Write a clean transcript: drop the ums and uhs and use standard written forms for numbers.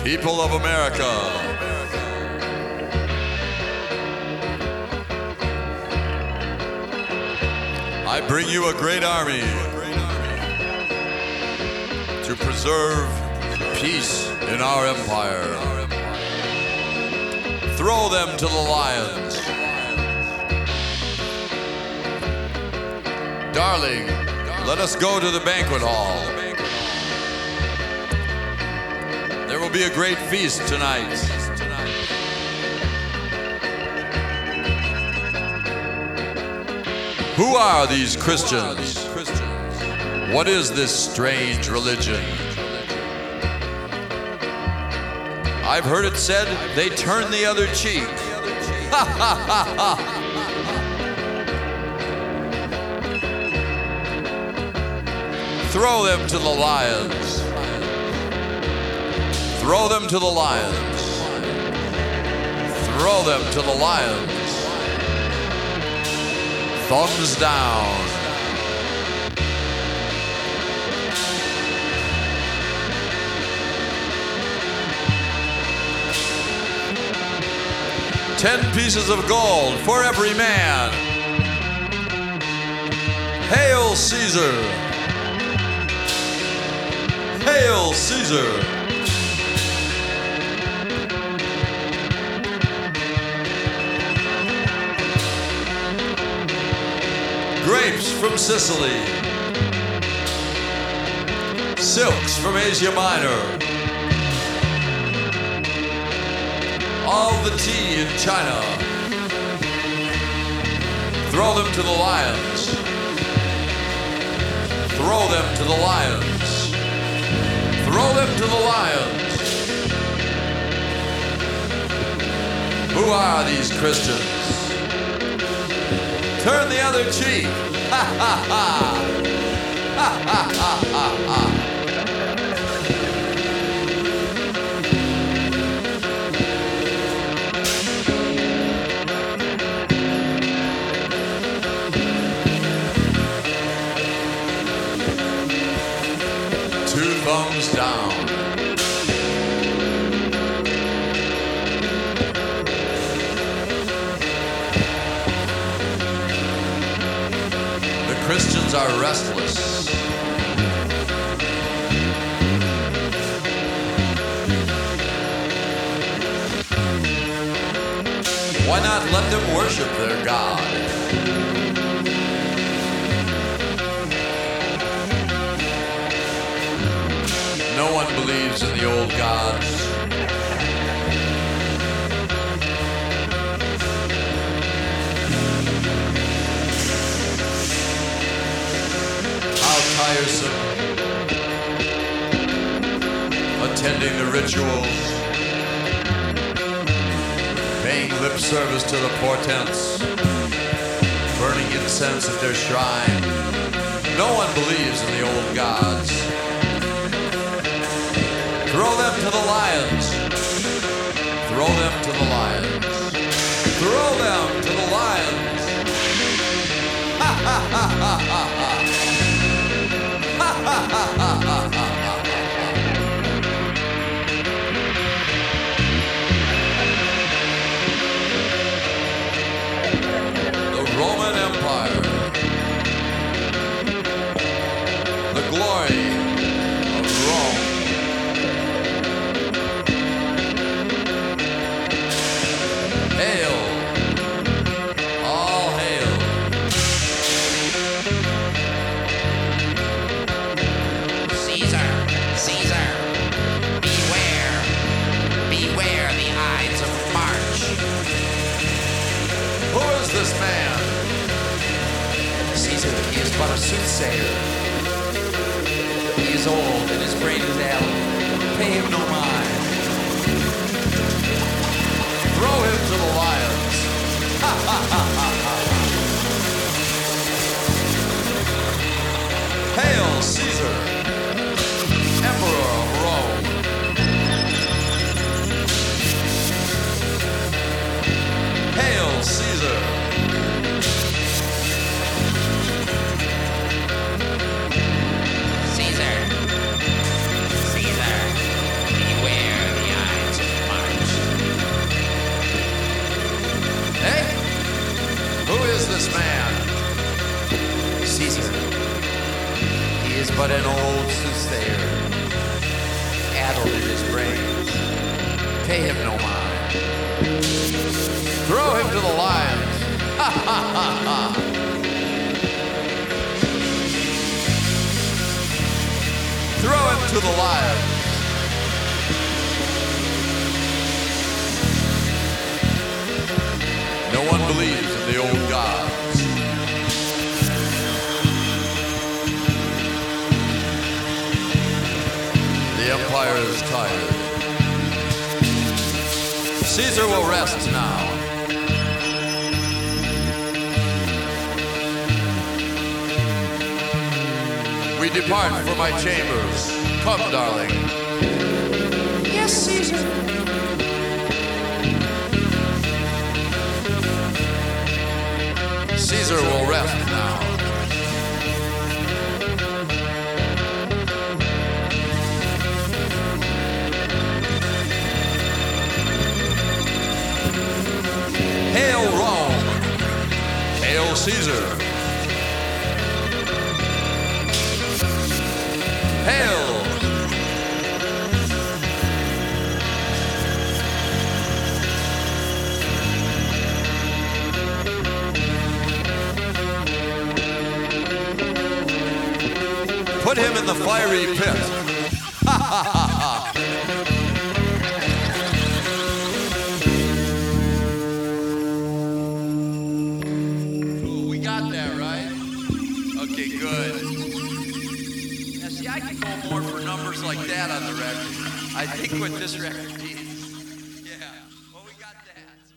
People of America, I bring you a great army to preserve peace in our empire. Throw them to the lions. Darling, let us go to the banquet hall. There will be a great feast tonight. Who are these Christians? What is this strange religion? I've heard it said they turn the other cheek. Ha ha ha ha! Throw them to the lions. Throw them to the lions. Throw them to the lions. Thumbs down. $10 pieces of gold for every man. Hail Caesar! Hail Caesar! Grapes from Sicily, silks from Asia Minor, all the tea in China. Throw them to the lions. Throw them to the lions. Throw them to the lions. Who are these Christians? Turn the other cheek. Ha ha ha. Ha ha ha ha ha. Two thumbs down. Christians are restless. Why not let them worship their God? No one believes in the old gods. Tiresome, attending the rituals, paying lip service to the portents, burning incense at their shrine. No one believes in the old gods. Throw them to the lions. Throw them to the lions. Throw them to the lions. Ha ha ha ha ha ha. The Roman Empire, the glory of Rome. Hail, all hail. This man? Caesar, he is but a soothsayer. He is old and his brain is addled. Pay him no mind. Throw him to the lions. Ha ha ha ha ha. Hail Caesar, Emperor of Rome. Hail Caesar. Caesar, beware the but an old soothsayer, addled in his brains. Pay him no mind. Throw him to the lions. Ha ha ha ha. Throw him to the lions. No one believes in the old gods. The empire is tired. Caesar will rest now. We depart for my chambers. Come, darling. Yes, Caesar. Caesar will rest now. Hail Rome! Hail Caesar! Hail! Put him in the fiery pit. Ha ha ha ha. Cool, we got that, right? Okay, good. Now, see, I can go more for numbers like that on the record. I think what this record needs. Yeah, well, we got that.